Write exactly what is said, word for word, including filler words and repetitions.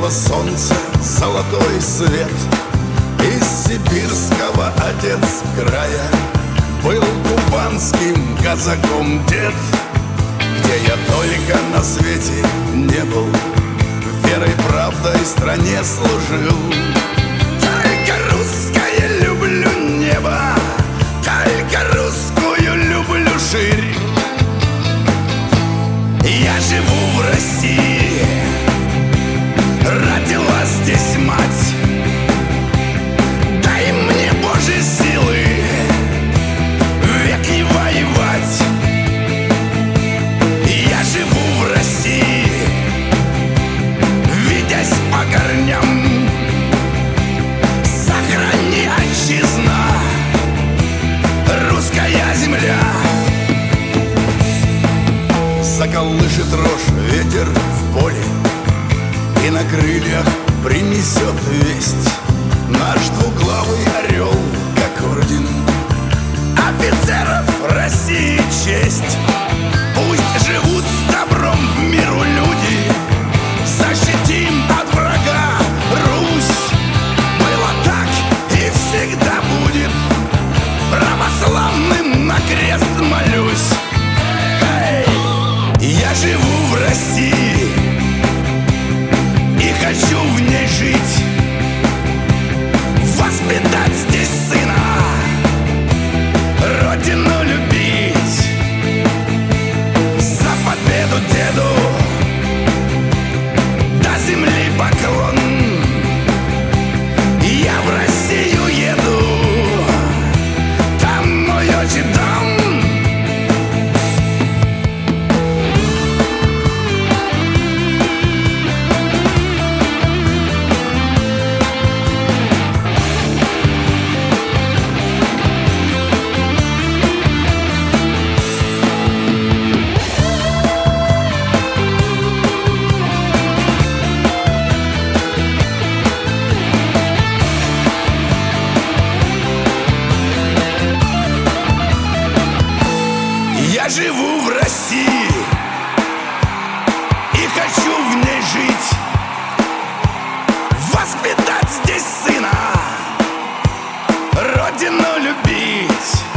светило солнце, золотой свет. Из сибирского отец края был кубанским казаком дед. Где я только на свете не был, верой, правдой стране служил. Только русское люблю небо, только русскую люблю ширь. Я живу в России, родила здесь мать. Дай мне, Боже, силы век не воевать. Я живу в России, видясь по корням. Сохрани, отчизна, русская земля. Заколышет рожь ветер в поле, и на крыльях принесет весть наш двуглавый орел, как орден офицеров России честь. Пусть живут с добром в миру люди, защитим от врага Русь. Было так и всегда будет, православным на крест молюсь. Я живу в России и хочу в ней жить, воспитать здесь сына, родину любить. За победу деду до земли поклон. Я в Россию еду, там мой отчий дом. Я живу в России и хочу в ней жить, воспитать здесь сына, родину любить.